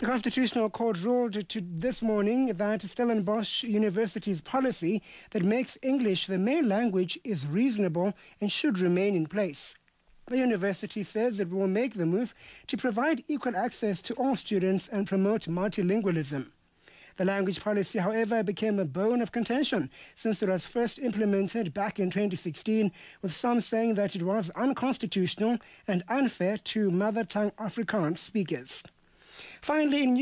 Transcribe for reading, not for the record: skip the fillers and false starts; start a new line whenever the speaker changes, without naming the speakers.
The Constitutional Court ruled this morning that Stellenbosch University's policy that makes English the main language is reasonable and should remain in place. The university says it will make the move to provide equal access to all students and promote multilingualism. The language policy, however, became a bone of contention since it was first implemented back in 2016, with some saying that it was unconstitutional and unfair to mother tongue Afrikaans speakers. Finally, in